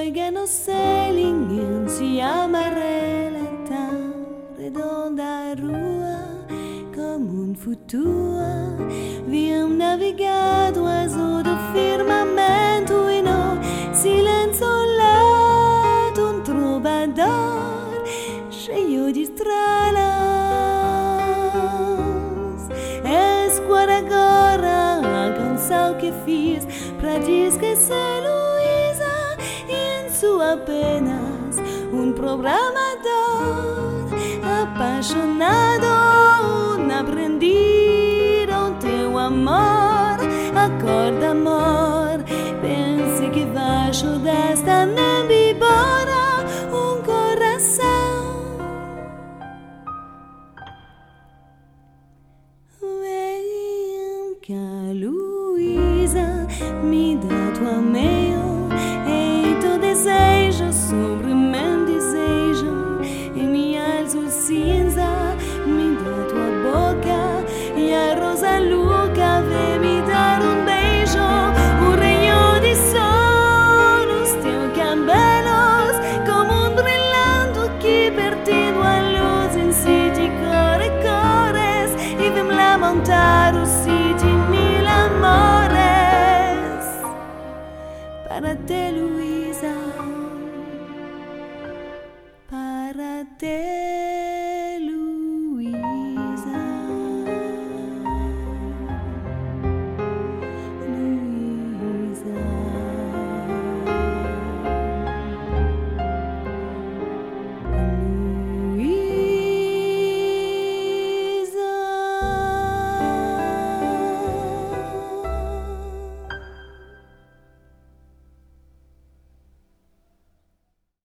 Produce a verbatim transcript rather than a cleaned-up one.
que no sei ninguém se amarela tão redonda a rua como um futuro. Viam navegado azul do firmamento e no silêncio lato um trovador cheio de estrelas. Escuta agora a canção que fiz pra te esquecer, Luísa, e em sua apenas um programador apaixonado na prendida o teu amor. Acorda, amor, pense que baixo desta neve